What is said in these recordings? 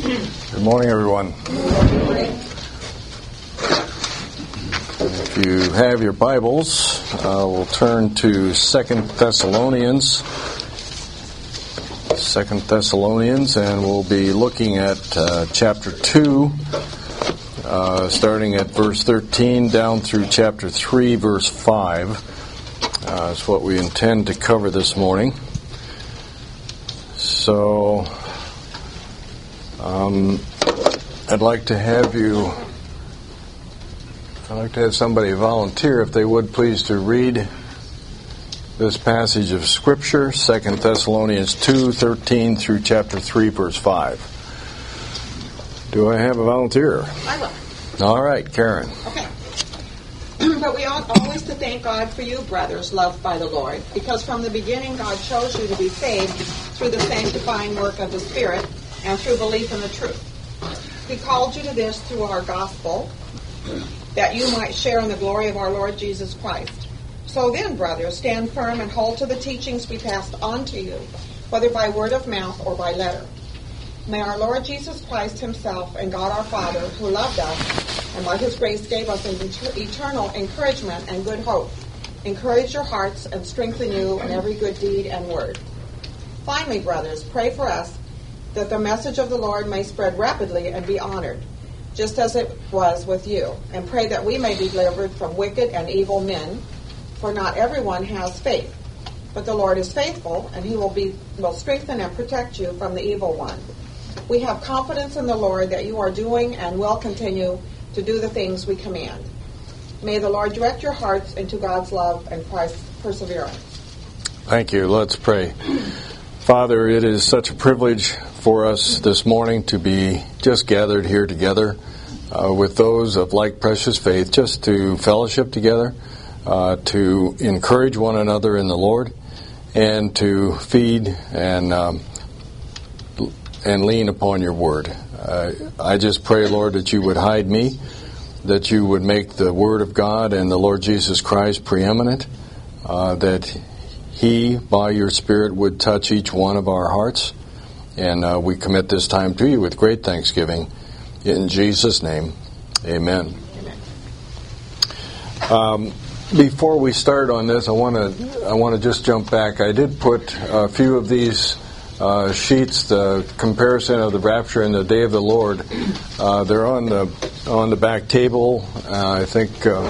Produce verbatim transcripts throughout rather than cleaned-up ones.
Good morning, everyone. If you have your Bibles, uh, we'll turn to Second Thessalonians. Second Thessalonians, and we'll be looking at uh, chapter two, uh, starting at verse thirteen down through chapter three, verse five. Uh, that's what we intend to cover this morning. So, um, I'd like to have you, I'd like to have somebody volunteer, if they would please, to read this passage of Scripture, Second Thessalonians two, thirteen through chapter three, verse five. Do I have a volunteer? I will. All right, Karen. Okay. But we ought always to thank God for you, brothers, loved by the Lord, because from the beginning God chose you to be saved through the sanctifying work of the Spirit and through belief in the truth. He called you to this through our gospel, that you might share in the glory of our Lord Jesus Christ. So then, brothers, stand firm and hold to the teachings we passed on to you, whether by word of mouth or by letter. May our Lord Jesus Christ himself and God our Father, who loved us, and by his grace gave us an eternal encouragement and good hope, encourage your hearts and strengthen you in every good deed and word. Finally, brothers, pray for us, that the message of the Lord may spread rapidly and be honored, just as it was with you, and pray that we may be delivered from wicked and evil men, for not everyone has faith. But the Lord is faithful, and he will be will strengthen and protect you from the evil one. We have confidence in the Lord that you are doing and will continue to do the things we command. May the Lord direct your hearts into God's love and Christ's perseverance. Thank you. Let's pray. Father, it is such a privilege for us this morning to be just gathered here together uh, with those of like precious faith, just to fellowship together, uh, to encourage one another in the Lord, and to feed and um, and lean upon your word. Uh, I just pray, Lord, that you would hide me, that you would make the word of God and the Lord Jesus Christ preeminent, uh, that he, by your Spirit, would touch each one of our hearts. And uh, we commit this time to you with great thanksgiving. In Jesus' name, amen. Amen. Um, before we start on this, I want to I want to just jump back. I did put a few of these uh, sheets, the comparison of the rapture and the day of the Lord. Uh, they're on the on the back table. Uh, I think. Uh,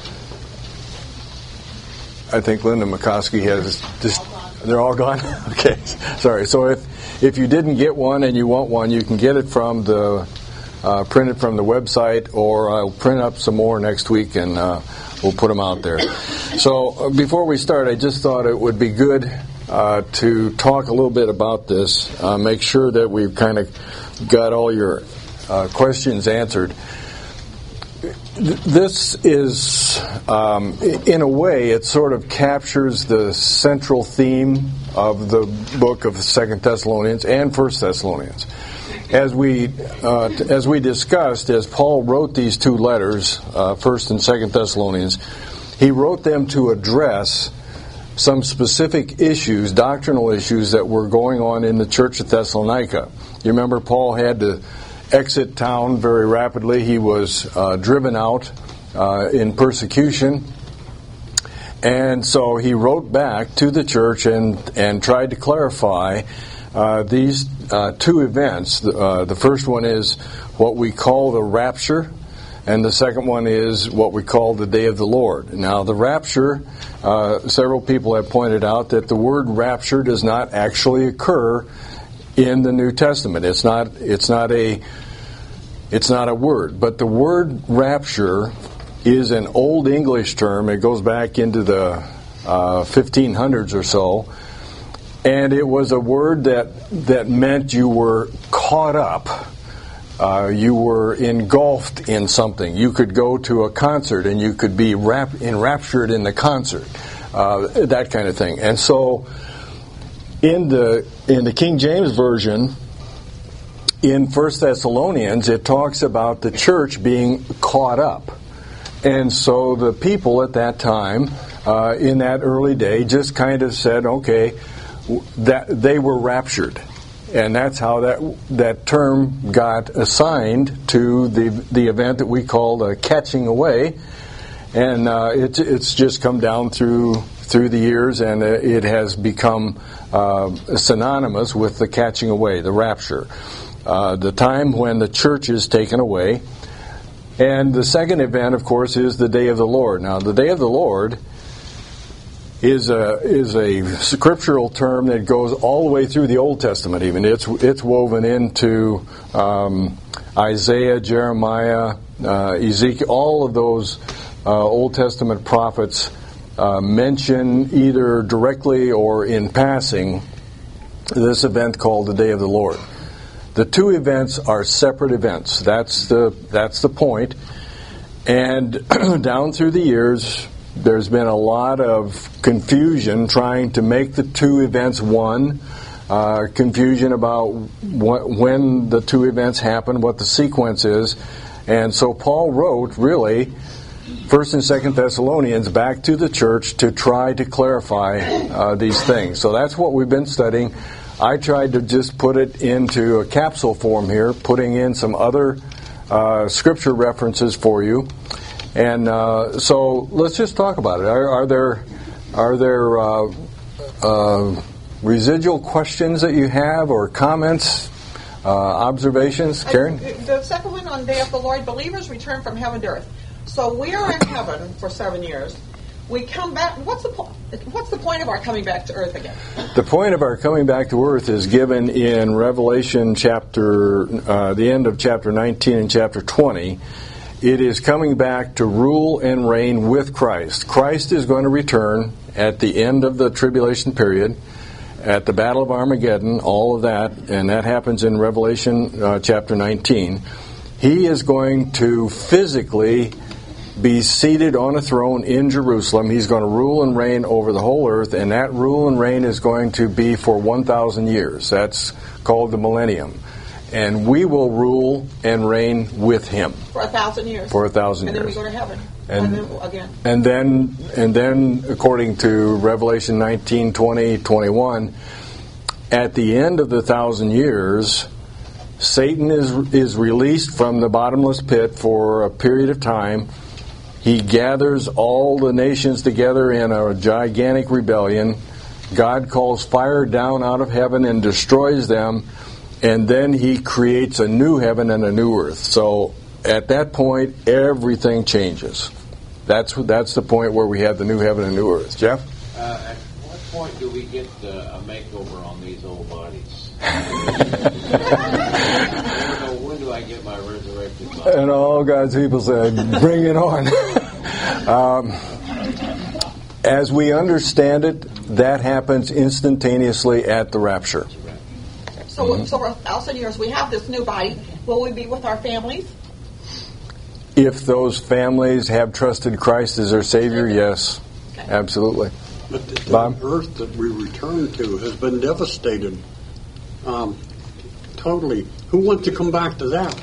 I think Linda McCoskey has just, they're all gone? Okay, sorry. So if if you didn't get one and you want one, you can get it from the, uh, print it from the website, or I'll print up some more next week and uh, we'll put them out there. So uh, before we start, I just thought it would be good uh, to talk a little bit about this, uh, make sure that we've kind of got all your uh, questions answered. This is, um, in a way, it sort of captures the central theme of the book of Second Thessalonians and First Thessalonians. As we uh, as we discussed, as Paul wrote these two letters, uh, First and Second Thessalonians, he wrote them to address some specific issues, doctrinal issues that were going on in the church at Thessalonica. You remember Paul had to exit town very rapidly. He was uh, driven out uh, in persecution. And so he wrote back to the church and, and tried to clarify uh, these uh, two events. Uh, the first one is what we call the rapture, and the second one is what we call the day of the Lord. Now, the rapture, uh, several people have pointed out that the word rapture does not actually occur in the New Testament. It's not it's not a it's not a word, but the word rapture is an old English term. It goes back into the uh, fifteen hundreds or so, and it was a word that that meant you were caught up, uh, you were engulfed in something. You could go to a concert and you could be rap- enraptured in the concert, uh, that kind of thing. And so, in the in the King James Version, in First Thessalonians, it talks about the church being caught up. And so the people at that time, uh, in that early day, just kind of said, okay, that they were raptured. And that's how that that term got assigned to the the event that we called a catching away. And uh, it, it's just come down through through the years, and it has become uh, synonymous with the catching away, the rapture, uh, the time when the church is taken away. And the second event, of course, is the Day of the Lord. Now, the Day of the Lord is a is a scriptural term that goes all the way through the Old Testament. Even it's it's woven into um, Isaiah, Jeremiah, uh, Ezekiel. All of those uh, Old Testament prophets uh, mention either directly or in passing this event called the Day of the Lord. The two events are separate events. That's the that's the point. And down through the years, there's been a lot of confusion trying to make the two events one, uh, confusion about what, when the two events happen, what the sequence is. And so Paul wrote, really, First and Second Thessalonians back to the church to try to clarify uh, these things. So that's what we've been studying. I tried to just put it into a capsule form here, putting in some other uh, scripture references for you. And uh, so let's just talk about it. Are, are there are there uh, uh, residual questions that you have, or comments, uh, observations, Karen? I, the second one on Day of the Lord, believers return from heaven to earth. So we are in heaven for seven years. We come back. What's the po- What's the point of our coming back to earth again? The point of our coming back to earth is given in Revelation chapter, uh, the end of chapter nineteen and chapter twenty. It is coming back to rule and reign with Christ. Christ is going to return at the end of the tribulation period, at the Battle of Armageddon, all of that, and that happens in Revelation uh, chapter nineteen. He is going to physically be seated on a throne in Jerusalem. He's going to rule and reign over the whole earth, and that rule and reign is going to be for one thousand years. That's called the millennium. And we will rule and reign with him. For a thousand years. For a thousand and years. And then we go to heaven. And, and then again. And then, and then, according to Revelation nineteen, twenty, twenty-one, at the end of the thousand years, Satan is is released from the bottomless pit for a period of time. He gathers all the nations together in a gigantic rebellion. God calls fire down out of heaven and destroys them. And then he creates a new heaven and a new earth. So at that point, everything changes. That's that's the point where we have the new heaven and new earth. Jeff? Uh, at what point do we get uh, a makeover on these old bodies? When do I get my resurrected body? And all God's people said, bring it on. um, as we understand it, that happens instantaneously at the rapture. So, mm-hmm. so for a thousand years, we have this new body. Will we be with our families? If those families have trusted Christ as their Savior, yes, okay. Absolutely. But the, the Bob? earth that we return to has been devastated. Um, totally. Who wants to come back to that?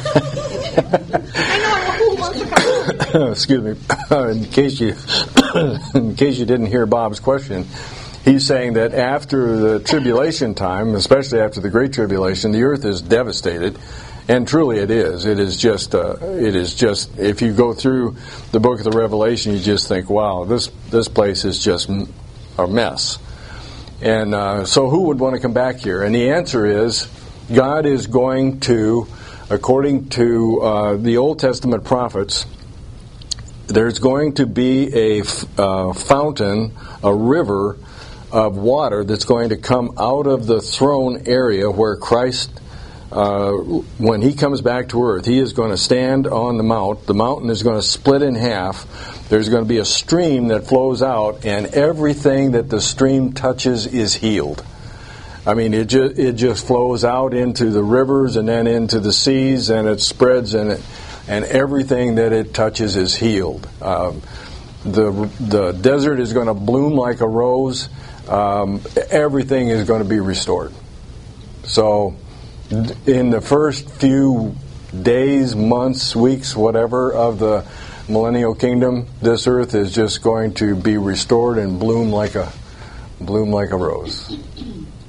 I know. Who wants to come back? Excuse me. In case you, in case you didn't hear Bob's question. He's saying that after the tribulation time, especially after the Great Tribulation, the earth is devastated, and truly it is. It is just, uh, it is just. If you go through the book of the Revelation, you just think, "Wow, this this place is just a mess." And uh, so, who would want to come back here? And the answer is, God is going to, according to uh, the Old Testament prophets, there's going to be a uh, fountain, a river of water that's going to come out of the throne area where Christ, uh, when he comes back to earth, he is going to stand on the mount. The mountain is going to split in half. There's going to be a stream that flows out, and everything that the stream touches is healed. I mean, it just it just flows out into the rivers and then into the seas, and it spreads, and it, and everything that it touches is healed. Um, the the desert is going to bloom like a rose. Um, everything is going to be restored. So, in the first few days, months, weeks, whatever of the millennial kingdom, this earth is just going to be restored and bloom like a bloom like a rose.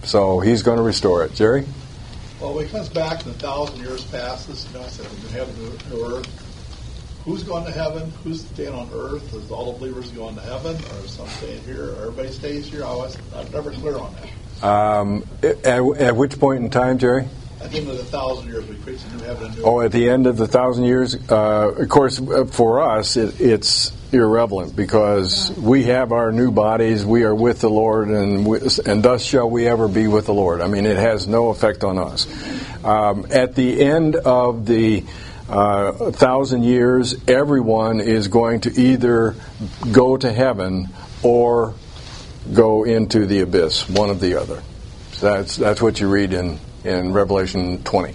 So he's going to restore it. Jerry? Well, when it comes back in a thousand years past, this you know, I said, in heaven and earth, who's going to heaven? Who's staying on earth? Is all the believers going to heaven? Or is some staying here? Everybody stays here? I was, I'm never clear on that. Um, at, at which point in time, Jerry? At the end of the thousand years, we preach a new heaven and new earth. Oh, at the end of the thousand years? Uh, of course, for us, it, it's irrelevant because we have our new bodies. We are with the Lord, and we, and thus shall we ever be with the Lord. I mean, it has no effect on us. Um, at the end of the uh, thousand years, everyone is going to either go to heaven or go into the abyss, one or the other. So that's that's what you read in, in Revelation twenty.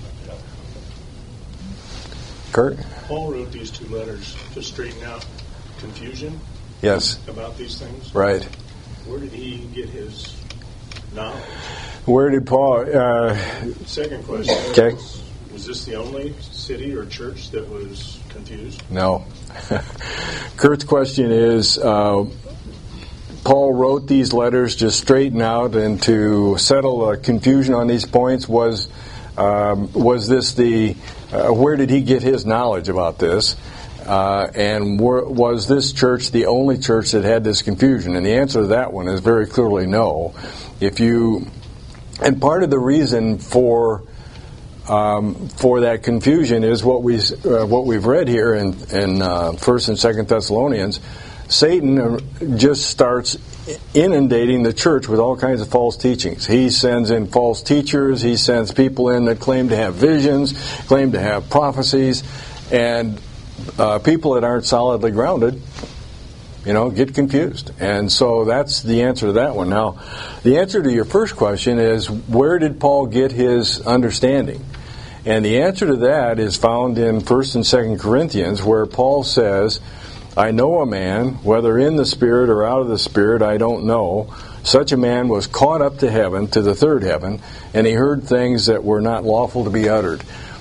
Kurt? Paul wrote these two letters to straighten out confusion Yes. about these things. Right. Where did he get his knowledge? Where did Paul... Uh, Second question. Okay. Was, was this the only city or church that was confused? no. Kurt's question is... Uh, Paul wrote these letters to straighten out and to settle uh, confusion on these points. Was um, was this the uh, where did he get his knowledge about this? Uh, and were, was this church the only church that had this confusion? And the answer to that one is very clearly no. If you and part of the reason for um, for that confusion is what we uh, what we've read here in in uh, First and Second Thessalonians. Satan just starts inundating the church with all kinds of false teachings. He sends in false teachers. He sends people in that claim to have visions, claim to have prophecies, and uh, people that aren't solidly grounded, you know, get confused. And so that's the answer to that one. Now, the answer to your first question is, where did Paul get his understanding? And the answer to that is found in First and Second Corinthians, where Paul says, I know a man, whether in the Spirit or out of the Spirit, I don't know. Such a man was caught up to heaven, to the third heaven, and he heard things that were not lawful to be uttered.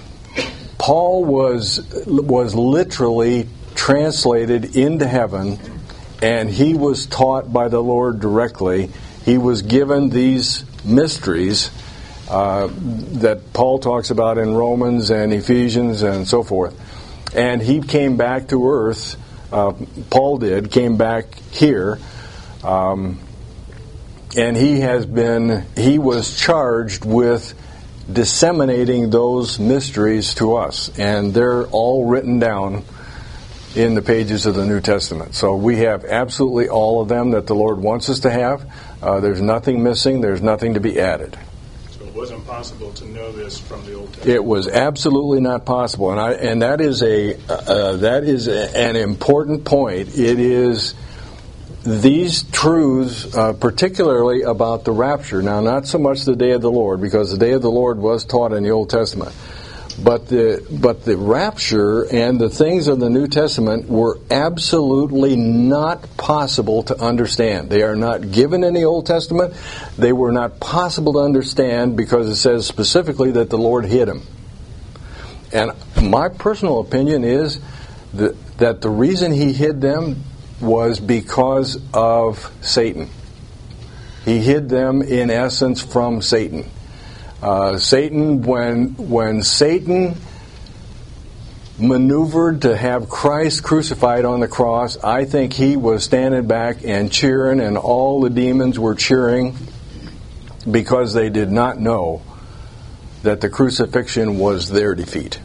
Paul was was literally translated into heaven, and he was taught by the Lord directly. He was given these mysteries uh, that Paul talks about in Romans and Ephesians and so forth. And he came back to earth. Uh, Paul did, came back here, um, and he has been, he was charged with disseminating those mysteries to us, and they're all written down in the pages of the New Testament. So we have absolutely all of them that the Lord wants us to have. Uh, there's nothing missing, there's nothing to be added. It wasn't possible to know this from the Old Testament. It was absolutely not possible, and I and that is a uh, that is a, an important point. It is these truths, uh, particularly about the rapture. Now, not so much the day of the Lord, because the day of the Lord was taught in the Old Testament, but the but the rapture and the things of the New Testament were absolutely not possible to understand. They are not given in the Old Testament. They were not possible to understand because it says specifically that the Lord hid them. And my personal opinion is that, that the reason He hid them was because of Satan. He hid them in essence from Satan. Uh, Satan, when when Satan maneuvered to have Christ crucified on the cross, I think he was standing back and cheering, and all the demons were cheering because they did not know that the crucifixion was their defeat.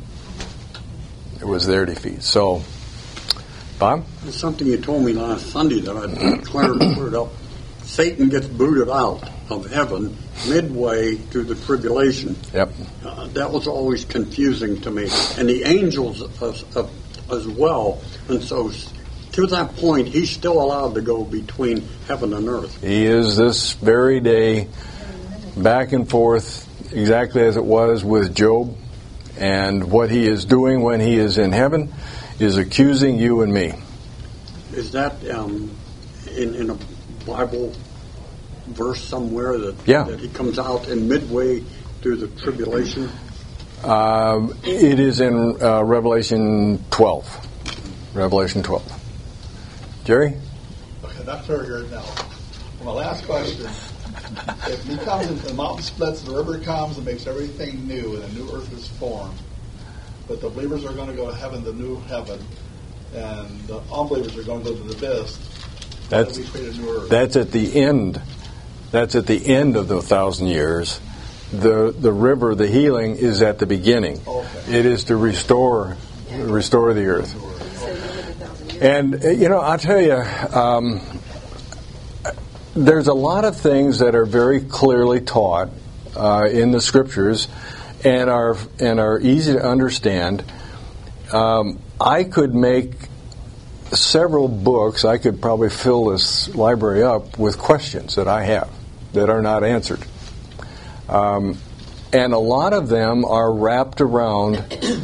It was their defeat. So, Bob? There's something you told me last Sunday that I cleared up. Satan gets booted out of heaven midway through the tribulation. Yep. Uh, that was always confusing to me. And the angels as, uh, as well. And so to that point, he's still allowed to go between heaven and earth. He is this very day back and forth exactly as it was with Job. And what he is doing when he is in heaven is accusing you and me. Is that um, in, in a Bible verse somewhere that, yeah. that he comes out in midway through the tribulation? Uh, it is in uh, Revelation twelve. Revelation twelve. Jerry? Okay, not clear here now. My last question if he comes and the mountain splits, the river comes and makes everything new, and a new earth is formed. But the believers are going to go to heaven, the new heaven, and the unbelievers are going to go to the abyss. That's, we create a new earth. that's at the end. That's at the end of the thousand years. The the river, the healing, is at the beginning. Okay. It is to restore restore the earth. And you know, I'll tell you, um, there's a lot of things that are very clearly taught uh, in the scriptures, and are and are easy to understand. Um, I could make several books. I could probably fill this library up with questions that I have that are not answered. Um, and a lot of them are wrapped around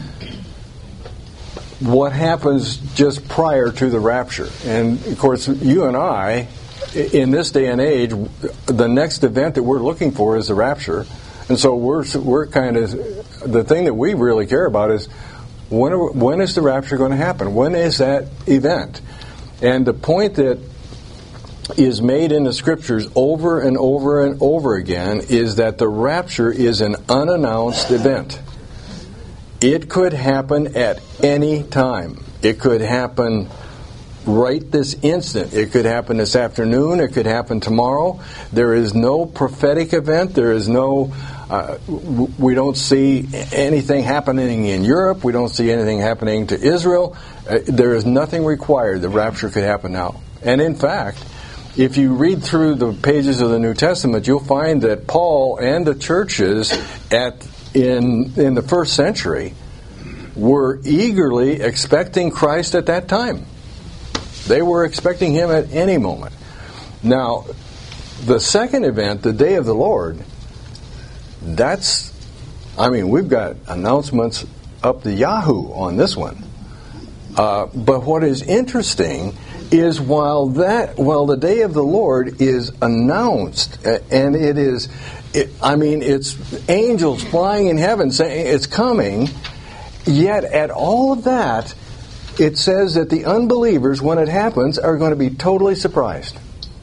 what happens just prior to the rapture. And, of course, you and I, in this day and age, the next event that we're looking for is the rapture. And so we're we're kind of, the thing that we really care about is, when, are, when is the rapture going to happen? When is that event? And the point that is made in the scriptures over and over and over again is that the rapture is an unannounced event. It could happen at any time. It could happen right this instant. It could happen this afternoon. It could happen tomorrow. There is no prophetic event. There is no, uh, we don't see anything happening in Europe. We don't see anything happening to Israel. Uh, there is nothing required. The rapture could happen now. And in fact, if you read through the pages of the New Testament, you'll find that Paul and the churches at in in the first century were eagerly expecting Christ at that time. They were expecting him at any moment. Now, the second event, the day of the Lord, that's, I mean, we've got announcements up the Yahoo on this one. Uh, but what is interesting is while that while the day of the Lord is announced, and it is, it, I mean, it's angels flying in heaven saying it's coming, yet at all of that, it says that the unbelievers, when it happens, are going to be totally surprised.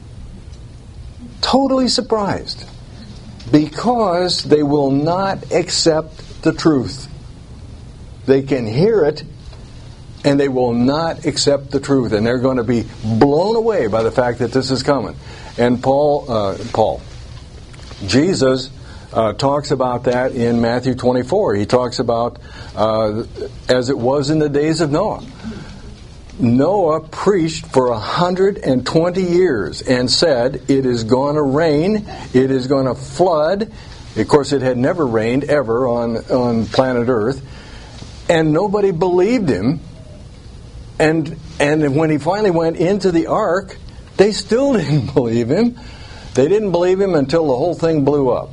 Totally surprised. Because they will not accept the truth. They can hear it, and they will not accept the truth, and they're going to be blown away by the fact that this is coming. And Paul, uh, Paul, Jesus uh, talks about that in Matthew twenty-four. He talks about uh, as it was in the days of Noah. Noah preached for a hundred and twenty years and said, "It is going to rain. It is going to flood." Of course, it had never rained ever on on planet Earth, and nobody believed him. And and when he finally went into the ark, they still didn't believe him. They didn't believe him until the whole thing blew up.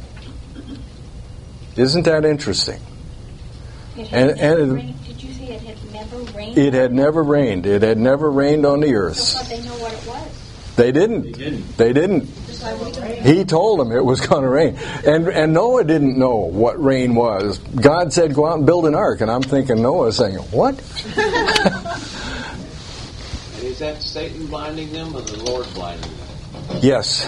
Isn't that interesting? It had And, never and rained. Did you say it had never rained? it had never rained. It had never rained on the earth. So how they know what it was? They didn't. They didn't. They didn't. He told them it was going to rain. And and Noah didn't know what rain was. God said, "Go out and build an ark." And I'm thinking Noah's saying, "What?" Is that Satan blinding them or the Lord blinding them? Yes.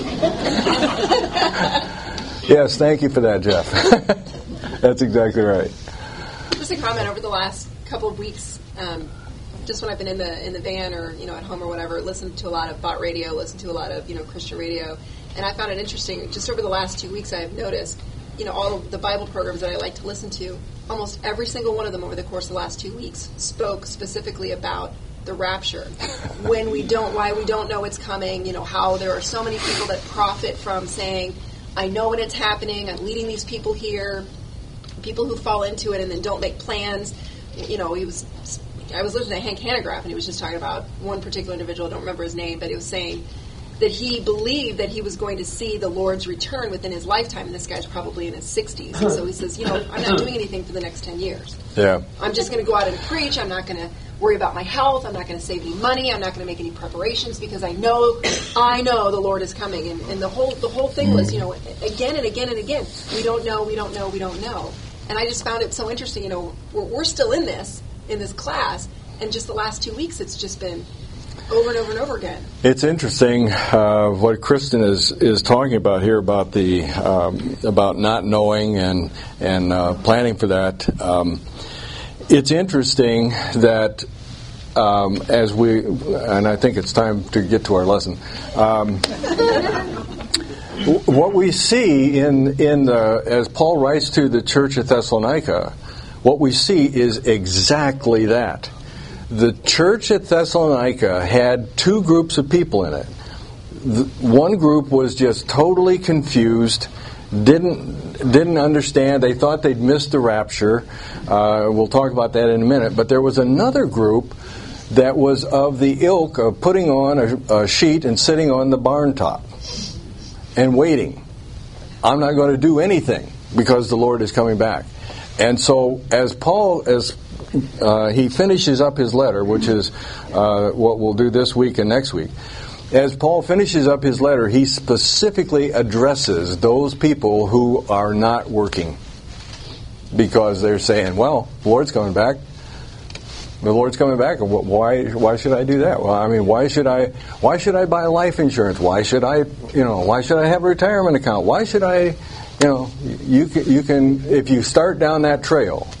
Yes, thank you for that, Jeff. That's exactly right. Just a comment over the last couple of weeks. Um, just when I've been in the in the van or you know at home or whatever, listened to a lot of bot radio, listened to a lot of you know Christian radio, and I found it interesting. Just over the last two weeks, I have noticed, you know, all of the Bible programs that I like to listen to, almost every single one of them over the course of the last two weeks spoke specifically about the rapture, when we don't, why we don't know it's coming. You know how there are so many people that profit from saying, "I know when it's happening. I'm leading these people here." People who fall into it and then don't make plans. You know, he was. I was listening to Hank Hanegraaff, and he was just talking about one particular individual. I don't remember his name, but he was saying that he believed that he was going to see the Lord's return within his lifetime, and this guy's probably in his sixties. And so he says, you know, I'm not doing anything for the next ten years. Yeah. I'm just going to go out and preach. I'm not going to worry about my health. I'm not going to save any money. I'm not going to make any preparations because I know, I know the Lord is coming. And, and the whole the whole thing was, you know, again and again and again, we don't know, we don't know, we don't know. And I just found it so interesting. You know, we're, we're still in this. in this class, and just the last two weeks it's just been over and over and over again. It's interesting uh, what Kristen is, is talking about here about the um, about not knowing and and uh, planning for that. Um, it's interesting that um, as we, and I think it's time to get to our lesson. Um, what we see in in the, as Paul writes to the church at Thessalonica, what we see is exactly that. The church at Thessalonica had two groups of people in it. The, one group was just totally confused, didn't didn't understand. They thought they'd missed the rapture. Uh, we'll talk about that in a minute. But there was another group that was of the ilk of putting on a, a sheet and sitting on the barn top and waiting. I'm not going to do anything because the Lord is coming back. And so as Paul, as uh, he finishes up his letter, which is uh, what we'll do this week and next week, as Paul finishes up his letter, he specifically addresses those people who are not working because they're saying, well, the Lord's coming back. The Lord's coming back. Why? Why should I do that? Well, I mean, why should I? Why should I buy life insurance? Why should I? You know, why should I have a retirement account? Why should I? You know, you can. You can if you start down that trail,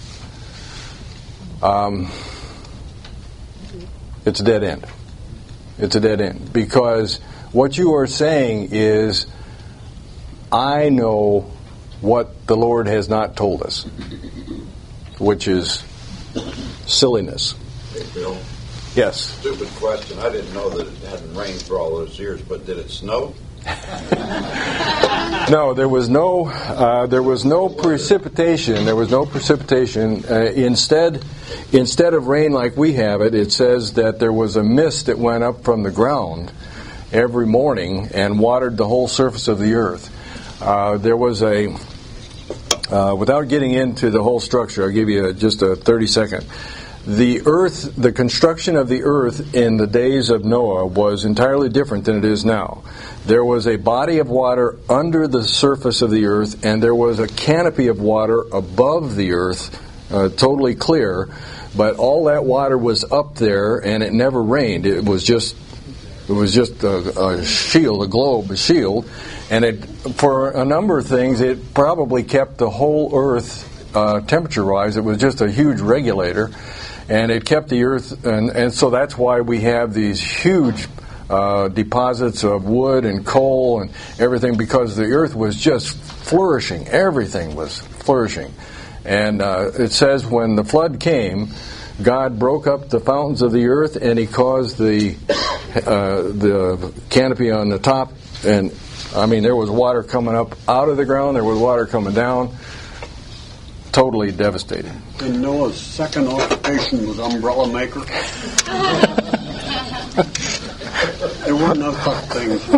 um, it's a dead end. It's a dead end because what you are saying is, I know what the Lord has not told us, which is silliness. Hey, Bill. Yes. Stupid question. I didn't know that it hadn't rained for all those years, but did it snow? No, there was no. Uh, there was no precipitation. There was no precipitation. Uh, instead, instead of rain like we have it, it says that there was a mist that went up from the ground every morning and watered the whole surface of the earth. Uh, there was a. Uh, without getting into the whole structure, I'll give you just a thirty second. The earth, the construction of the earth in the days of Noah was entirely different than it is now. There was a body of water under the surface of the earth, and there was a canopy of water above the earth, uh, totally clear. But all that water was up there, and it never rained. It was just, it was just a, a shield, a globe, a shield, and it, for a number of things, it probably kept the whole earth uh, temperature-wise. It was just a huge regulator. And it kept the earth, and, and so that's why we have these huge uh, deposits of wood and coal and everything, because the earth was just flourishing. Everything was flourishing. And uh, it says when the flood came, God broke up the fountains of the earth, and He caused the uh, the canopy on the top. And I mean, there was water coming up out of the ground. There was water coming down. Totally devastated. And Noah's second occupation was umbrella maker. There were no such things.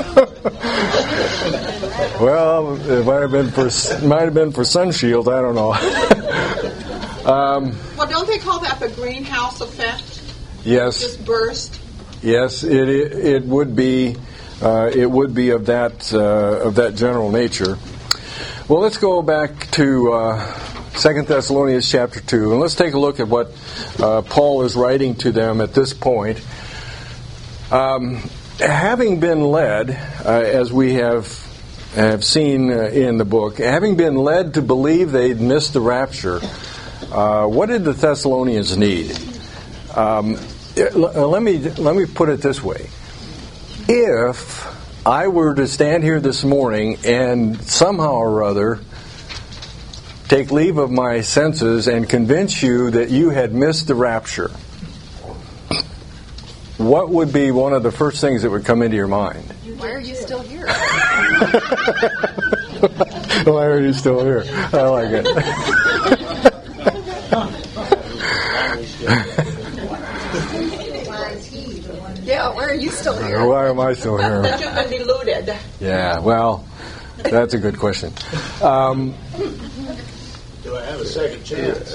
Well, it might have been for might have been for sun shield. I don't know. um, well, don't they call that the greenhouse effect? Yes. Just burst. Yes, it it, it would be uh, it would be of that uh, of that general nature. Well, let's go back to uh, Second Thessalonians chapter two, and let's take a look at what uh, Paul is writing to them at this point. Um, having been led, uh, as we have have seen uh, in the book, having been led to believe they'd missed the rapture, uh, what did the Thessalonians need? Um, let me let me put it this way: if I were to stand here this morning and somehow or other take leave of my senses and convince you that you had missed the rapture, what would be one of the first things that would come into your mind? Why are you still here? Why are you still here? I like it. Yeah, why are you still here? Why am I still here? That you've been deluded. Yeah, well, that's a good question. Um, Do I have a second chance?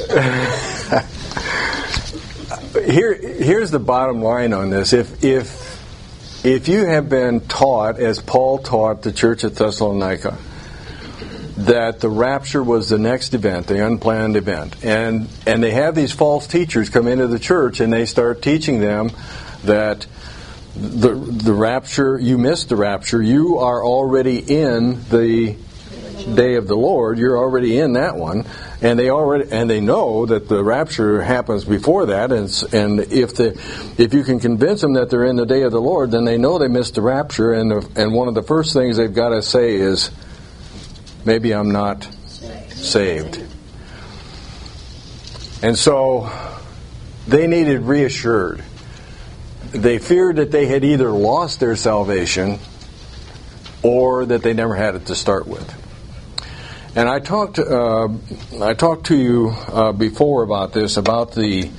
Here, here's the bottom line on this. If if if you have been taught, as Paul taught the church at Thessalonica, that the rapture was the next event, the unplanned event, and and they have these false teachers come into the church and they start teaching them that the the rapture, you missed the rapture. You are already in the day of the Lord. You're already in that one, and they already and they know that the rapture happens before that. And and if the if you can convince them that they're in the day of the Lord, then they know they missed the rapture. And the, and one of the first things they've got to say is, maybe I'm not saved. And so they needed reassured. They feared that they had either lost their salvation or that they never had it to start with. And I talked, uh, I talked to you uh, before about this, about the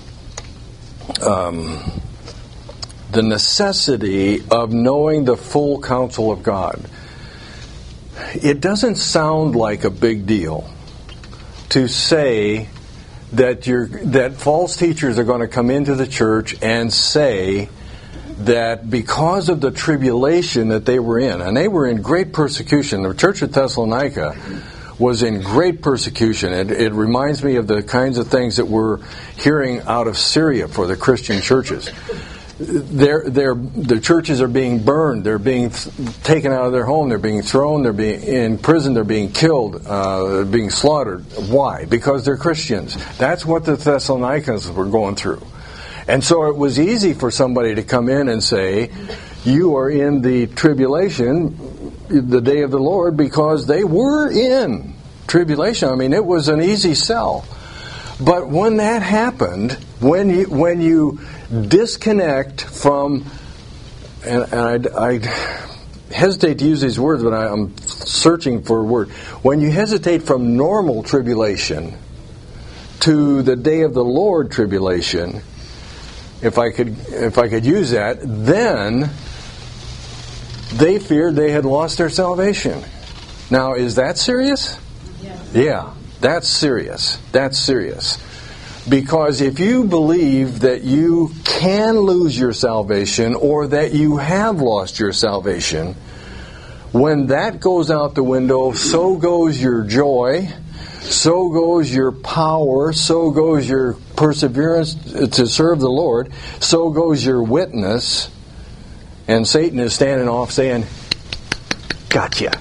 um, the necessity of knowing the full counsel of God. It doesn't sound like a big deal to say that you're, that false teachers are going to come into the church and say that because of the tribulation that they were in, and they were in great persecution. The church of Thessalonica was in great persecution. It, it reminds me of the kinds of things that we're hearing out of Syria for the Christian churches. They're, they're, the churches are being burned. They're being th- taken out of their home. They're being thrown. They're being in prison. They're being killed. Uh, they're being slaughtered. Why? Because they're Christians. That's what the Thessalonians were going through. And so it was easy for somebody to come in and say, you are in the tribulation, the day of the Lord, because they were in tribulation. I mean, it was an easy sell. But when that happened, when you, when you disconnect from, and, and I, I hesitate to use these words, but I, I'm searching for a word. When you hesitate from normal tribulation to the day of the Lord tribulation, if I could, if I could use that, then they feared they had lost their salvation. Now, is that serious? Yes. Yeah, that's serious. That's serious. Because if you believe that you can lose your salvation or that you have lost your salvation, when that goes out the window, so goes your joy, so goes your power, so goes your perseverance to serve the Lord, so goes your witness, and Satan is standing off saying, gotcha.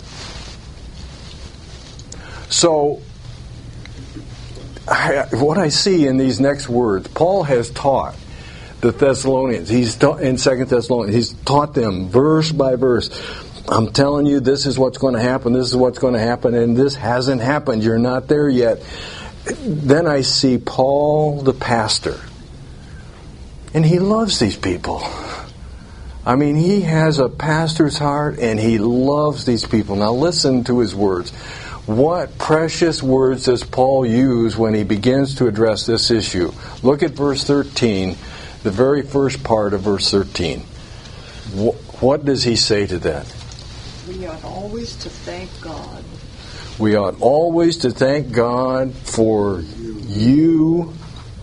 So, I, what I see in these next words, Paul has taught the Thessalonians. He's taught, in Second Thessalonians, he's taught them verse by verse. I'm telling you, this is what's going to happen. This is what's going to happen, and this hasn't happened. You're not there yet. Then I see Paul, the pastor, and he loves these people. I mean, he has a pastor's heart, and he loves these people. Now, listen to his words. What precious words does Paul use when he begins to address this issue? Look at verse thirteen, the very first part of verse thirteen. What does he say to that? We ought always to thank God. We ought always to thank God for you,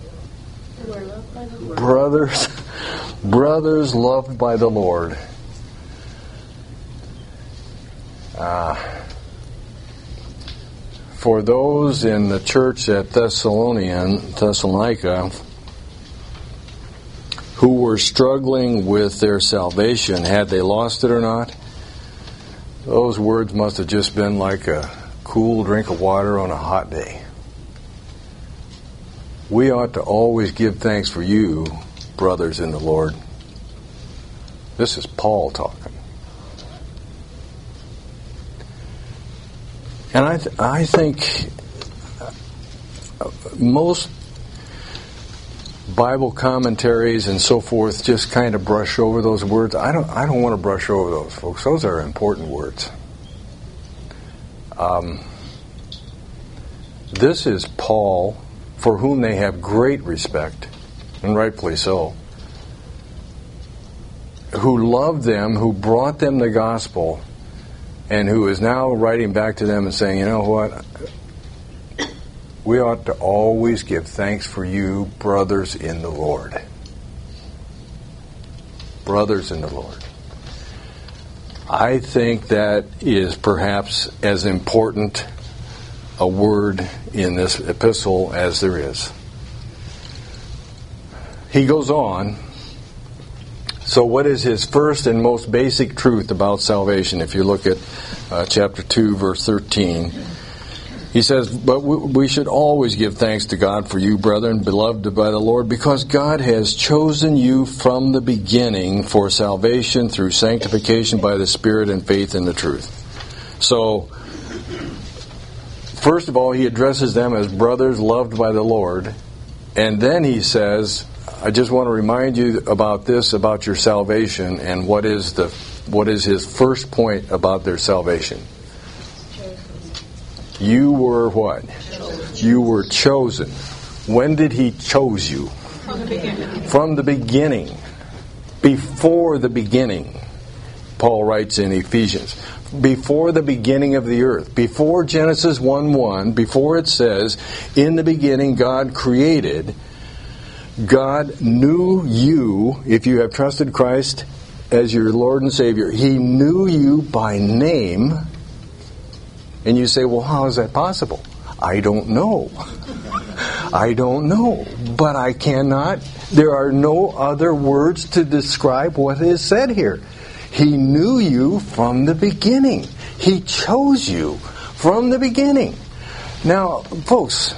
brothers, brothers loved by the Lord. Ah. Uh, For those in the church at Thessalonian, Thessalonica who were struggling with their salvation, had they lost it or not, those words must have just been like a cool drink of water on a hot day. We ought to always give thanks for you, brothers in the Lord. This is Paul talking. And I, th- I think most Bible commentaries and so forth just kind of brush over those words. I don't. I don't want to brush over those, folks. Those are important words. Um, this is Paul, for whom they have great respect, and rightfully so, who loved them, who brought them the gospel, and who is now writing back to them and saying, you know what? We ought to always give thanks for you, brothers in the Lord. Brothers in the Lord. I think that is perhaps as important a word in this epistle as there is. He goes on, So what is his first and most basic truth about salvation? If you look at uh, chapter two, verse thirteen, he says, "But we should always give thanks to God for you, brethren, beloved by the Lord, because God has chosen you from the beginning for salvation through sanctification by the Spirit and faith in the truth." So, first of all, he addresses them as brothers loved by the Lord. And then he says, I just want to remind you about this, about your salvation, and what is the what is his first point about their salvation? You were what? You were chosen. When did he chose you? From the beginning. From the beginning. Before the beginning. Paul writes in Ephesians. Before the beginning of the earth. Before Genesis one one, before it says, in the beginning God created, God knew you, if you have trusted Christ as your Lord and Savior. He knew you by name. And you say, well, how is that possible? I don't know. I don't know. But I cannot. There are no other words to describe what is said here. He knew you from the beginning. He chose you from the beginning. Now, folks,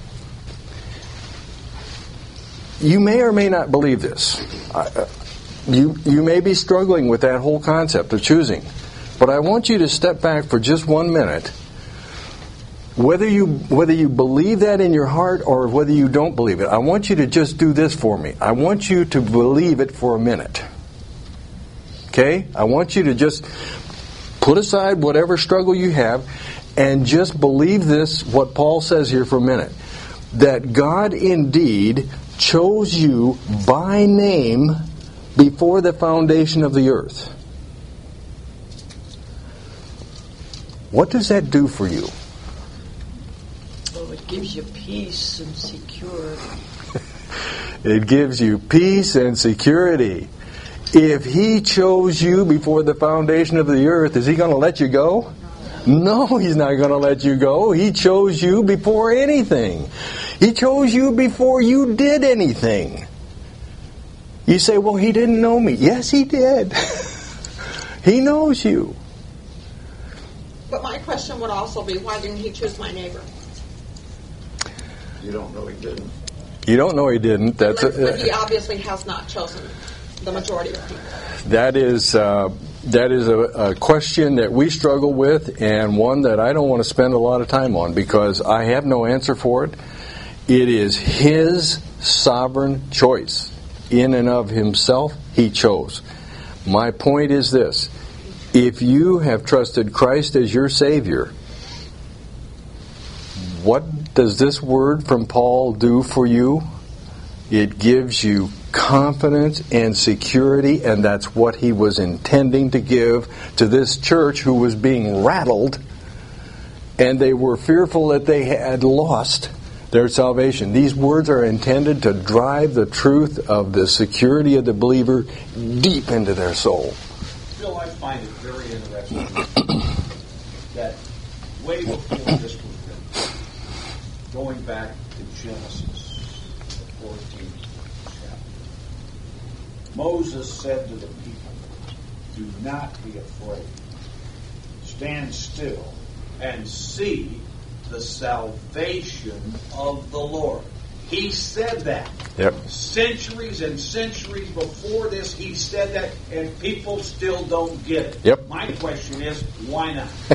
you may or may not believe this. Uh, you you may be struggling with that whole concept of choosing. But I want you to step back for just one minute. Whether you whether you believe that in your heart or whether you don't believe it, I want you to just do this for me. I want you to believe it for a minute. Okay? I want you to just put aside whatever struggle you have and just believe this, what Paul says here for a minute. That God indeed chose you by name before the foundation of the earth. What does that do for you? Well, it gives you peace and security. It gives you peace and security. If he chose you before the foundation of the earth, is he going to let you go? No, he's not going to let you go. He chose you before anything. He chose you before you did anything. You say, well, he didn't know me. Yes, he did. He knows you. But my question would also be, why didn't he choose my neighbor? You don't know he didn't. You don't know he didn't. That's but, a, but he obviously has not chosen the majority of people. That is uh, that is a, a question that we struggle with, and one that I don't want to spend a lot of time on because I have no answer for it. It is his sovereign choice. In and of himself, he chose. My point is this. If you have trusted Christ as your Savior, what does this word from Paul do for you? It gives you confidence and security, and that's what he was intending to give to this church who was being rattled, and they were fearful that they had lost their salvation. These words are intended to drive the truth of the security of the believer deep into their soul. Bill, I find it very interesting that way before this was written, going back to Genesis, the fourteenth chapter, Moses said to the people, "Do not be afraid. Stand still and see the salvation of the Lord." He said that. Yep. Centuries and centuries before this, he said that, and people still don't get it. Yep. My question is, why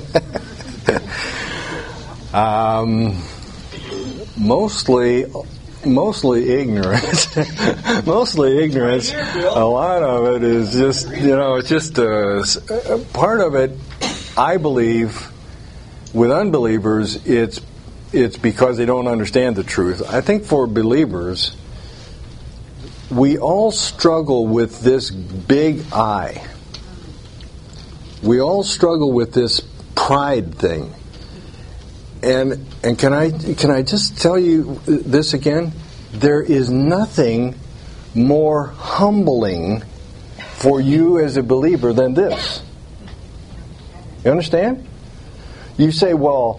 not? um, mostly, mostly ignorance. mostly ignorance. A lot of it is just, you know, it's just a, a part of it. I believe with unbelievers, it's it's because they don't understand the truth. I think for believers, we all struggle with this big I. We all struggle with this pride thing. And and can I can I just tell you this again? There is nothing more humbling for you as a believer than this. You understand? You say, well,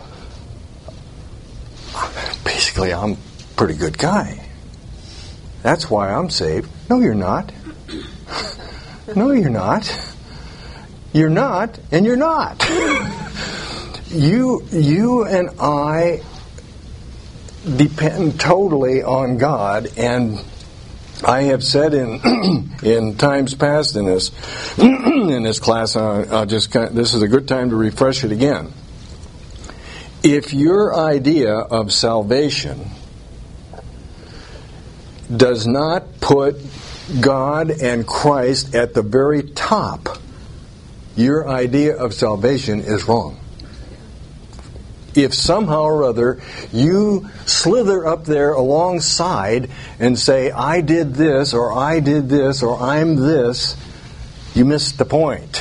basically I'm a pretty good guy. That's why I'm saved. No, you're not. No, you're not. You're not, and you're not. You, you and I depend totally on God, and I have said in in times past in this in this class, uh, I'll just kind of, this is a good time to refresh it again. If your idea of salvation does not put God and Christ at the very top, your idea of salvation is wrong. If somehow or other you slither up there alongside and say, I did this, or I did this, or I'm this, you missed the point.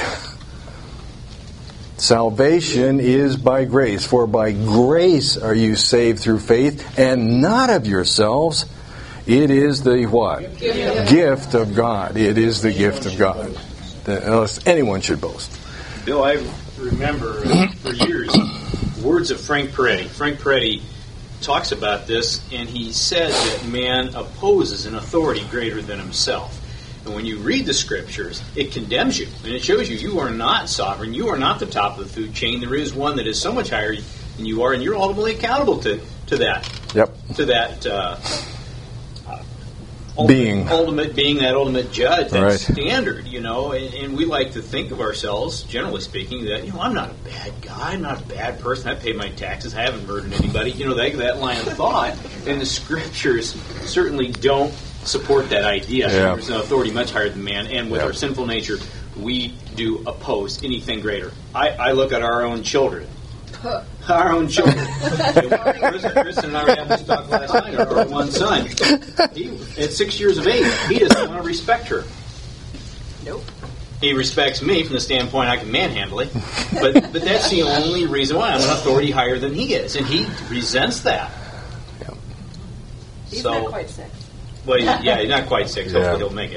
Salvation is by grace, for by grace are you saved through faith, and not of yourselves. It is the what? Gift, gift of God. It is the gift of God. Unless anyone should boast. Bill, I remember uh, for years words of Frank Peretti. Frank Peretti talks about this, and he says that man opposes an authority greater than himself. And when you read the Scriptures, it condemns you, and it shows you you are not sovereign. You are not the top of the food chain. There is one that is so much higher than you are, and you're ultimately accountable to, to that. Yep. To that uh, ultimate, being ultimate being that ultimate judge, that right. standard, you know. And, and we like to think of ourselves, generally speaking, that you know I'm not a bad guy, I'm not a bad person. I pay my taxes, I haven't murdered anybody. You know that that line of thought, and the Scriptures certainly don't support that idea. Yeah. There's an authority much higher than man, and with yeah. our sinful nature, we do oppose anything greater. I, I look at our own children. Our own children. Kristen and I were having this talk last night. Our one son, he, at six years of age, he doesn't want to respect her. Nope. He respects me from the standpoint I can manhandle it, but but that's the only reason why I'm an authority higher than he is, and he resents that. Yeah. He's so, not quite six. Well, yeah, he's not quite six. Hopefully, Yeah. he'll make it.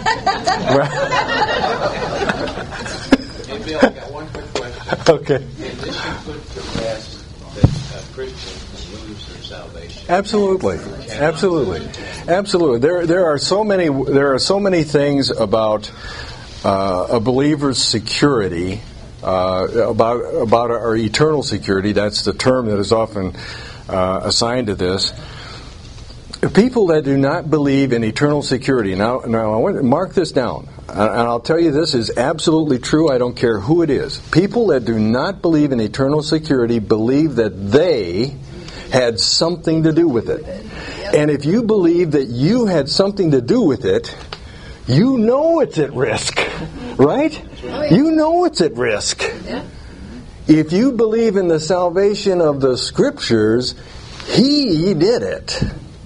Hey, Bill, I got one quick question. Okay. Can this put to rest that uh, Christians lose their salvation? Absolutely, absolutely, absolutely. There, there are so many. There are so many things about uh, a believer's security, uh, about about our eternal security. That's the term that is often uh, assigned to this. People that do not believe in eternal security. Now, now I want to mark this down, and I'll tell you this is absolutely true. I don't care who it is. People that do not believe in eternal security believe that they had something to do with it. And if you believe that you had something to do with it, you know it's at risk, right? You know it's at risk. If you believe in the salvation of the Scriptures, He did it.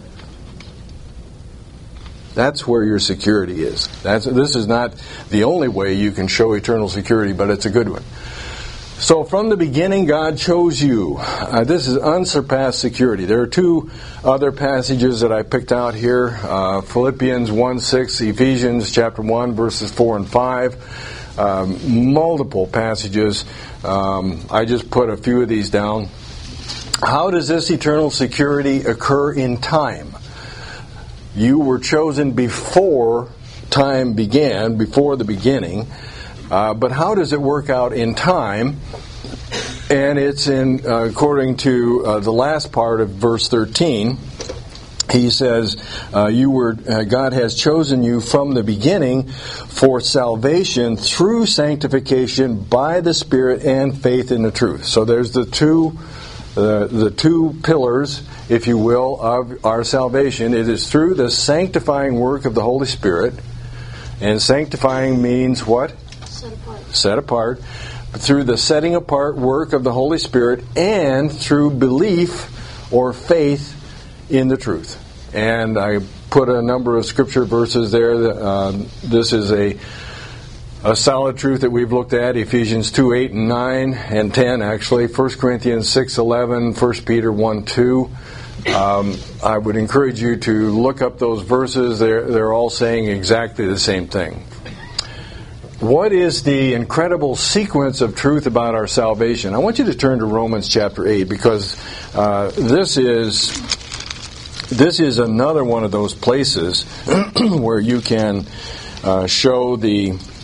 That's where your security is. That's, this is not the only way you can show eternal security, but it's a good one. So from the beginning, God chose you. Uh, this is unsurpassed security. There are two other passages that I picked out here. Uh, Philippians one six, Ephesians chapter one, verses four and five. Um, multiple passages. Um, I just put a few of these down. How does this eternal security occur in time? You were chosen before time began, before the beginning. Uh, but how does it work out in time? And it's in uh, according to uh, the last part of verse thirteen. He says, uh, "You were uh, God has chosen you from the beginning for salvation through sanctification by the Spirit and faith in the truth." So there's the two. Uh, the two pillars, if you will, of our salvation. It is through the sanctifying work of the Holy Spirit. And sanctifying means what? Set apart. Set apart. Through the setting apart work of the Holy Spirit and through belief or faith in the truth. And I put a number of scripture verses there. That, uh, this is a A solid truth that we've looked at, Ephesians two, eight, and nine, and ten actually, First Corinthians six, eleven, First Peter one, two. Um, I would encourage you to look up those verses. They're, they're all saying exactly the same thing. What is the incredible sequence of truth about our salvation? I want you to turn to Romans chapter eight, because uh, this is this is another one of those places where you can uh, show the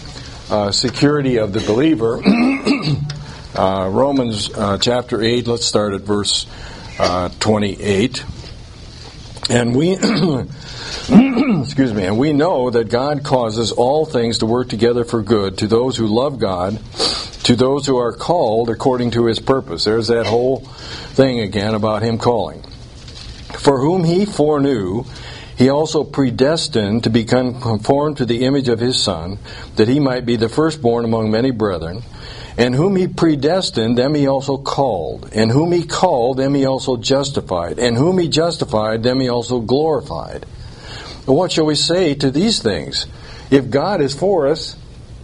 uh, security of the believer, uh, Romans uh, chapter eight, let's start at verse uh, twenty-eight. And we, excuse me, and we know that God causes all things to work together for good to those who love God, to those who are called according to His purpose. There's that whole thing again about Him calling. For whom He foreknew, He also predestined to become conformed to the image of His Son, that He might be the firstborn among many brethren. And whom He predestined, them He also called. And whom He called, them He also justified. And whom He justified, them He also glorified. But what shall we say to these things? If God is for us,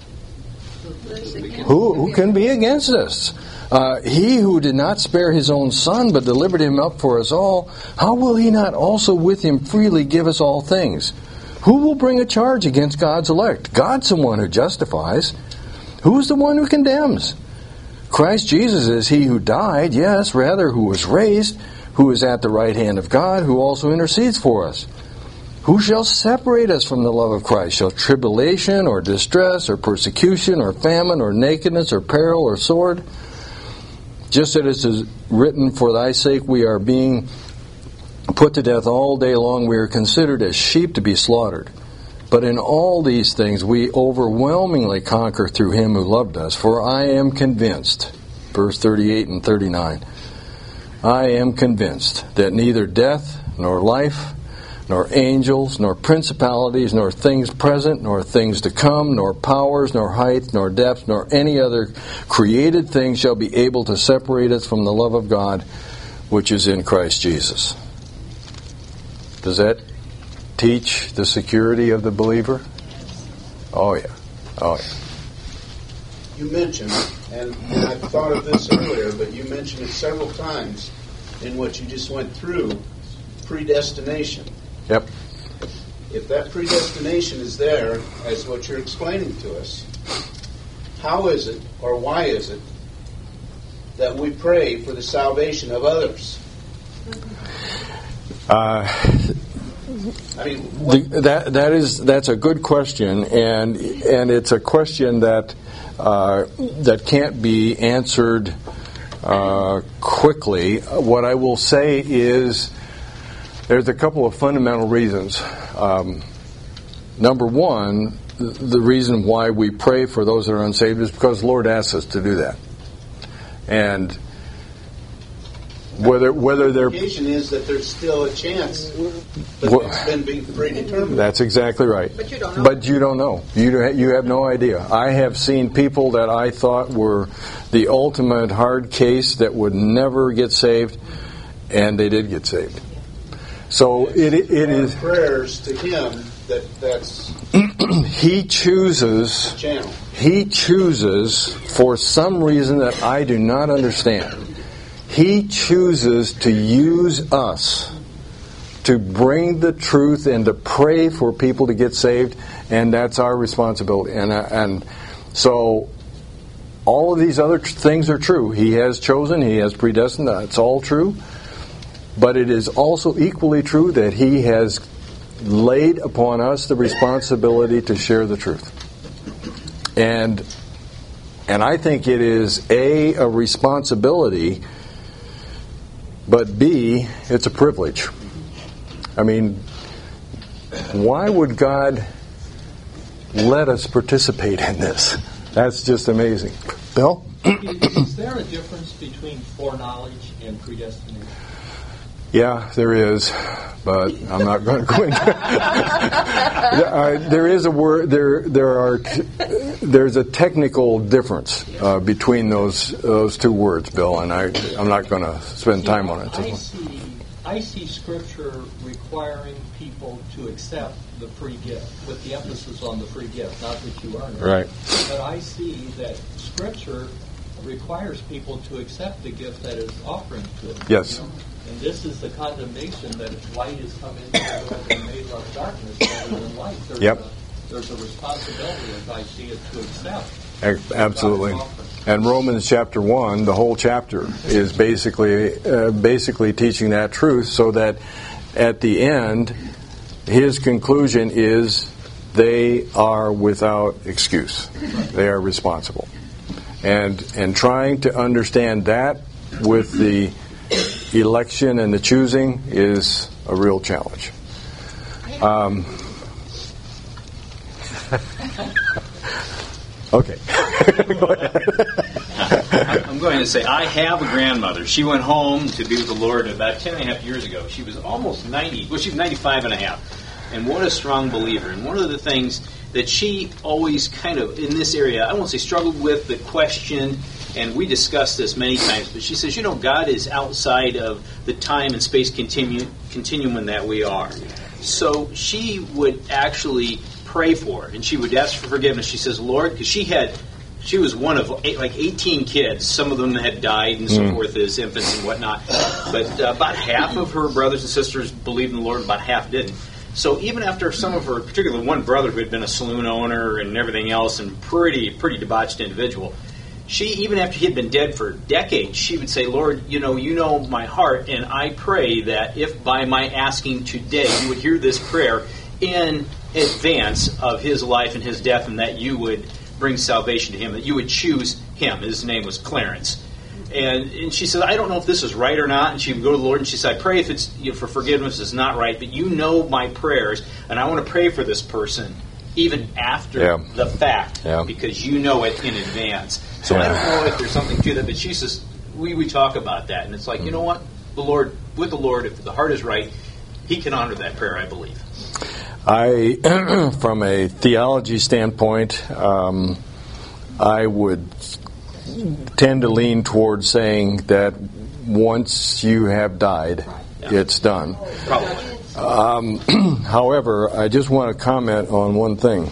who, who can be against us? Uh, he who did not spare His own Son, but delivered Him up for us all, how will He not also with Him freely give us all things? Who will bring a charge against God's elect? God's the one who justifies. Who's the one who condemns? Christ Jesus is He who died, yes, rather, who was raised, who is at the right hand of God, who also intercedes for us. Who shall separate us from the love of Christ? Shall tribulation, or distress, or persecution, or famine, or nakedness, or peril, or sword? Just as it is written, for thy sake we are being put to death all day long. We are considered as sheep to be slaughtered. But in all these things we overwhelmingly conquer through Him who loved us. For I am convinced, verse thirty-eight and thirty-nine, I am convinced that neither death, nor life, nor angels, nor principalities, nor things present, nor things to come, nor powers, nor height, nor depth, nor any other created thing shall be able to separate us from the love of God, which is in Christ Jesus. Does that teach the security of the believer? Oh yeah. Oh yeah. You mentioned, and I thought of this earlier, but you mentioned it several times in what you just went through, predestination. Yep. If that predestination is there, as what you're explaining to us, how is it, or why is it, that we pray for the salvation of others? Uh, I mean, the, that that is that's a good question, and and it's a question that uh, that can't be answered uh, quickly. What I will say is, there's a couple of fundamental reasons. Um, number one, the reason why we pray for those that are unsaved is because the Lord asks us to do that. And whether whether they're... The implication is that there's still a chance, but well, it's been being predetermined. That's exactly right. But you don't know. But you don't know. You, don't, you have no idea. I have seen people that I thought were the ultimate hard case that would never get saved, and they did get saved. So it it is prayers to Him that that's He chooses channel. He chooses for some reason that I do not understand. He chooses to use us to bring the truth and to pray for people to get saved, and that's our responsibility. And and so all of these other things are true. He has chosen. He has predestined. That's all true. But it is also equally true that He has laid upon us the responsibility to share the truth. And and I think it is A, a responsibility, but B, it's a privilege. I mean, why would God let us participate in this? That's just amazing. Bill? Is there a difference between foreknowledge and predestination? Yeah, there is, but I'm not going to go into it. uh, there is a word. There, there are. There's a technical difference uh, between those those two words, Bill, and I. I'm not going to spend time on it. I see. I see Scripture requiring people to accept the free gift, with the emphasis on the free gift, not that you earn it. Right. But I see that Scripture requires people to accept the gift that is offering to them. Yes. You know? And this is the condemnation that if light has come into the world and made love darkness rather than light. There's, yep. a, there's a responsibility, as I see it, to accept. Absolutely. And Romans chapter one, the whole chapter is basically uh, basically teaching that truth, so that at the end, his conclusion is they are without excuse. They are responsible. And and trying to understand that with the election and the choosing is a real challenge. Um, okay. Go ahead. I'm going to say, I have a grandmother. She went home to be with the Lord about ten and a half years ago. She was almost ninety. Well, she was ninety-five and a half. And what a strong believer. And one of the things that she always kind of, in this area, I won't say struggled with, but questioned, and we discussed this many times, but she says, you know, God is outside of the time and space continu- continuum that we are. So she would actually pray for it, and she would ask for forgiveness. She says, Lord, because she had, she was one of eight, like eighteen kids. Some of them had died and so mm. forth as infants and whatnot. But uh, about half of her brothers and sisters believed in the Lord, about half didn't. So even after some of her, particularly one brother who had been a saloon owner and everything else, and pretty pretty debauched individual, she, even after he had been dead for decades, she would say, Lord, you know, you know my heart, and I pray that if by my asking today you would hear this prayer in advance of his life and his death, and that you would bring salvation to him, that you would choose him. His name was Clarence. And, and she said, I don't know if this is right or not. And she would go to the Lord and she said, I pray if it's you know, for forgiveness is not right, but you know my prayers, and I want to pray for this person even after yeah. the fact, yeah. because you know it in advance. So yeah. I don't know if there's something to that, but she says, we, we talk about that, and it's like, mm. you know what? The Lord, with the Lord, if the heart is right, he can honor that prayer, I believe. I, from a theology standpoint, um, I would tend to lean towards saying that once you have died, yeah. it's done. Probably. Um, however, I just want to comment on one thing.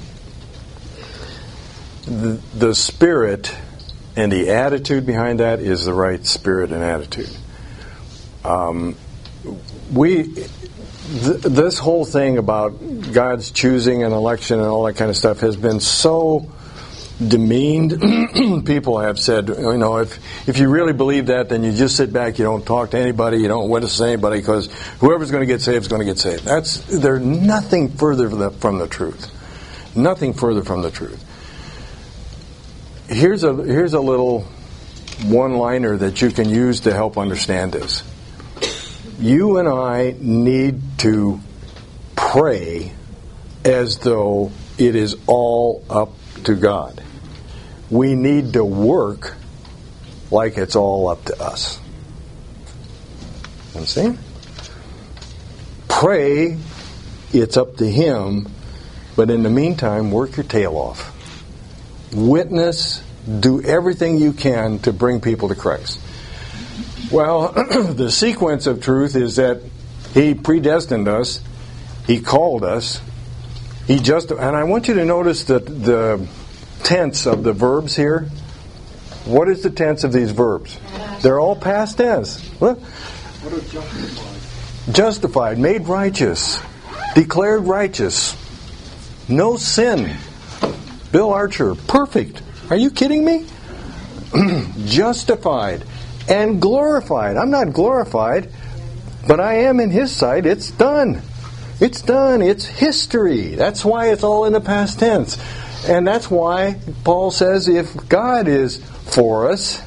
The, the spirit and the attitude behind that is the right spirit and attitude. Um, we, th- this whole thing about God's choosing an election and all that kind of stuff has been so demeaned. People have said, you know, if if you really believe that, then you just sit back, you don't talk to anybody, you don't witness to anybody, because whoever's going to get saved is going to get saved. That's there's nothing further from the, from the truth. Nothing further from the truth. Here's a here's a little one-liner that you can use to help understand this. You and I need to pray as though it is all up to God. We need to work like it's all up to us. Understand? Pray, it's up to Him, but in the meantime, work your tail off. Witness, do everything you can to bring people to Christ. Well, the sequence of truth is that He predestined us, He called us, He just, and I want you to notice that the tense of the verbs here. What is the tense of these verbs? They're all past tense. Look. What are justified? Justified, made righteous, declared righteous, no sin. Bill Archer, perfect. Are you kidding me? Justified and glorified. I'm not glorified, but I am in His sight. It's done. It's done. It's history. That's why it's all in the past tense. And that's why Paul says if God is for us,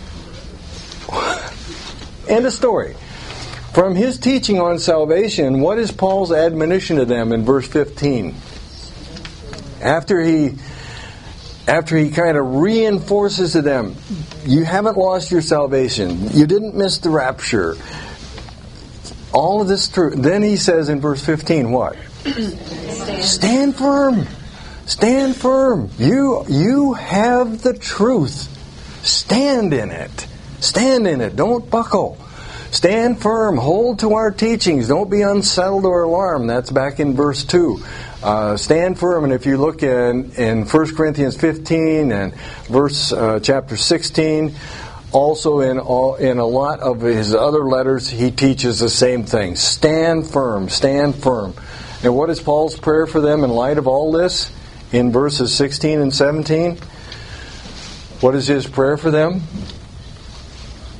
end of story. From his teaching on salvation, what is Paul's admonition to them in verse fifteen? After he after he kind of reinforces to them, you haven't lost your salvation. You didn't miss the rapture. All of this true. Then he says in verse fifteen, what? Stand, Stand firm. Stand firm. You you have the truth. Stand in it. Stand in it. Don't buckle. Stand firm. Hold to our teachings. Don't be unsettled or alarmed. That's back in verse two. Uh, stand firm. And if you look in, in First Corinthians fifteen and verse uh, chapter sixteen, also in all, in a lot of his other letters, he teaches the same thing. Stand firm. Stand firm. And what is Paul's prayer for them in light of all this? In verses sixteen and seventeen, what is his prayer for them?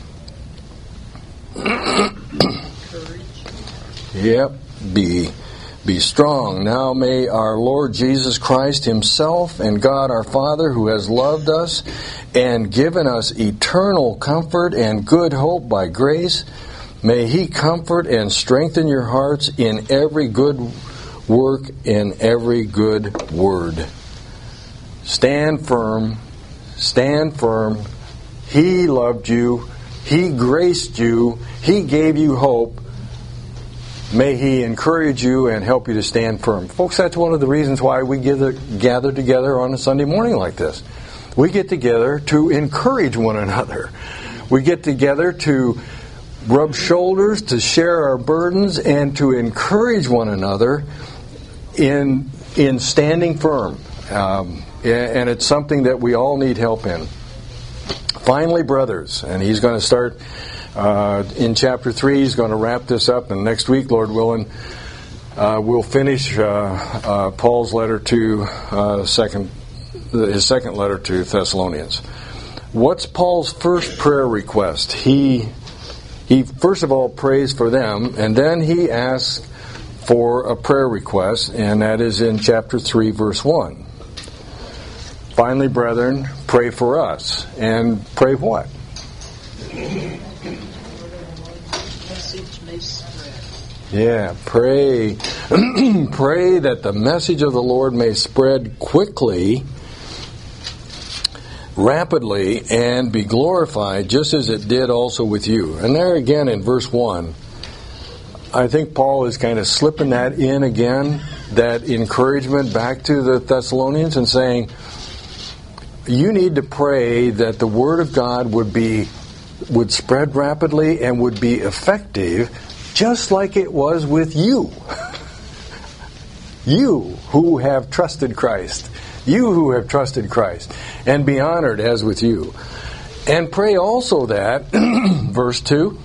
Yep, be Be strong. Now may our Lord Jesus Christ himself and God our Father, who has loved us and given us eternal comfort and good hope by grace, may he comfort and strengthen your hearts in every good work, in every good word. Stand firm. Stand firm. He loved you. He graced you. He gave you hope. May he encourage you and help you to stand firm. Folks, that's one of the reasons why we gather, gather together on a Sunday morning like this. We get together to encourage one another. We get together to rub shoulders, to share our burdens, and to encourage one another in in standing firm. Um, and it's something that we all need help in. Finally, brothers, and he's going to start uh, in chapter three. He's going to wrap this up, and next week, Lord willing, uh, we'll finish uh, uh, Paul's letter to uh, second, his second letter to Thessalonians. What's Paul's first prayer request? He he first of all prays for them, and then he asks for a prayer request, and that is in chapter three, verse one. Finally, brethren, pray for us. And pray what? Yeah, pray. Pray that the message of the Lord may spread quickly, rapidly, and be glorified, just as it did also with you. And there again in verse one, I think Paul is kind of slipping that in again, that encouragement back to the Thessalonians and saying, you need to pray that the Word of God would be would spread rapidly and would be effective, just like it was with you. You who have trusted Christ. You who have trusted Christ. And be honored as with you. And pray also that, verse two.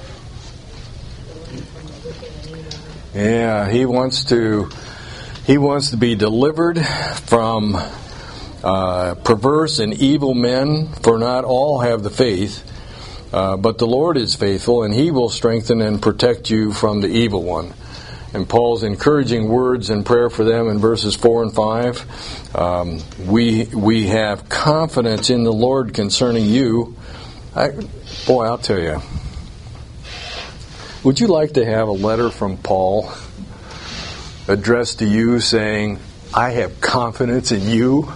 Yeah, he wants to he wants to be delivered from Uh, perverse and evil men, for not all have the faith, uh, but the Lord is faithful, and he will strengthen and protect you from the evil one. And Paul's encouraging words and prayer for them in verses four and five. Um, we we have confidence in the Lord concerning you. I, boy, I'll tell you. Would you like to have a letter from Paul addressed to you saying, I have confidence in you?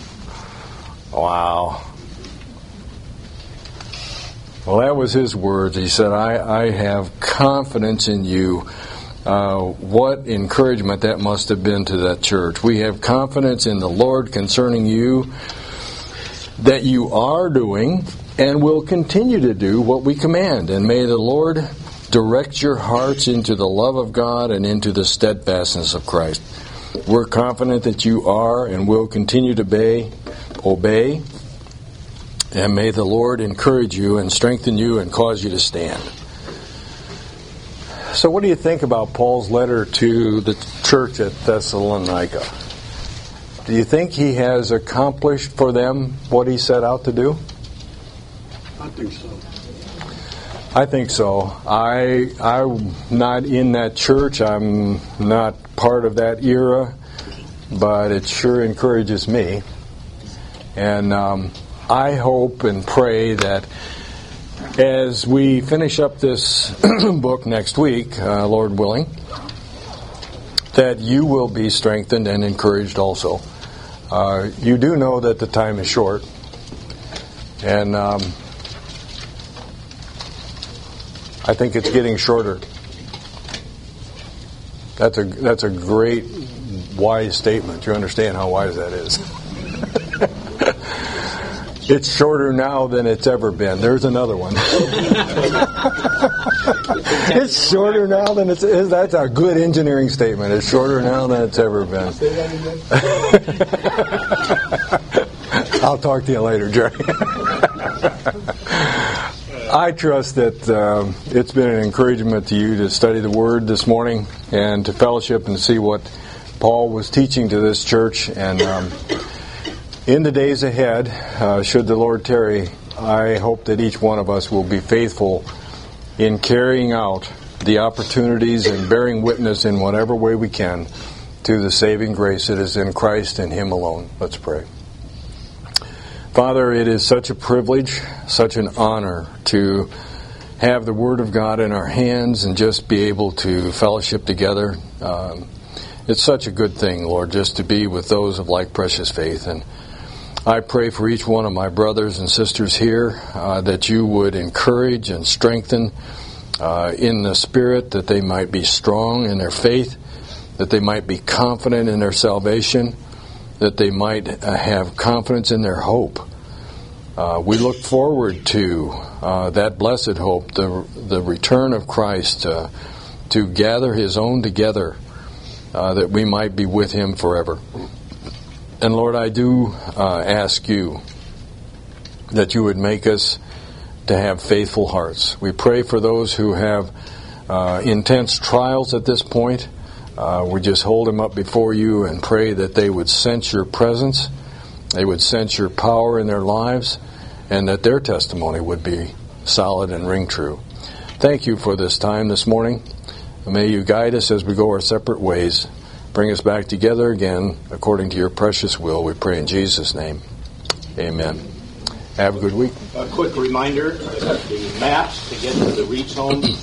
Wow. Well, that was his words. He said, I, I have confidence in you. Uh, what encouragement that must have been to that church. We have confidence in the Lord concerning you, that you are doing and will continue to do what we command. And may the Lord direct your hearts into the love of God and into the steadfastness of Christ. We're confident that you are and will continue to obey. Obey, and may the Lord encourage you and strengthen you and cause you to stand. So what do you think about Paul's letter to the church at Thessalonica? Do you think he has accomplished for them what he set out to do? I think so. I think so. I, I'm not in that church. I'm not part of that era, but it sure encourages me. And um, I hope and pray that as we finish up this book next week, uh, Lord willing, that you will be strengthened and encouraged also. Uh, you do know that the time is short. And um, I think it's getting shorter. That's a, that's a great, wise statement. You understand how wise that is. It's shorter now than it's ever been. There's another one. It's shorter now than it's... That's a good engineering statement. It's shorter now than it's ever been. I'll talk to you later, Jerry. I trust that um, it's been an encouragement to you to study the Word this morning and to fellowship and see what Paul was teaching to this church. And... Um, In the days ahead, uh, should the Lord tarry, I hope that each one of us will be faithful in carrying out the opportunities and bearing witness in whatever way we can to the saving grace that is in Christ and Him alone. Let's pray. Father, it is such a privilege, such an honor to have the Word of God in our hands and just be able to fellowship together. Um, it's such a good thing, Lord, just to be with those of like precious faith. And I pray for each one of my brothers and sisters here uh, that you would encourage and strengthen uh, in the Spirit, that they might be strong in their faith, that they might be confident in their salvation, that they might uh, have confidence in their hope. Uh, we look forward to uh, that blessed hope, the the return of Christ, uh, to gather His own together, uh, that we might be with Him forever. And Lord, I do uh, ask you that you would make us to have faithful hearts. We pray for those who have uh, intense trials at this point. Uh, we just hold them up before you and pray that they would sense your presence, they would sense your power in their lives, and that their testimony would be solid and ring true. Thank you for this time this morning. May you guide us as we go our separate ways. Bring us back together again according to your precious will. We pray in Jesus' name. Amen. Have a good week. A quick reminder, the maps to get to the Reach Home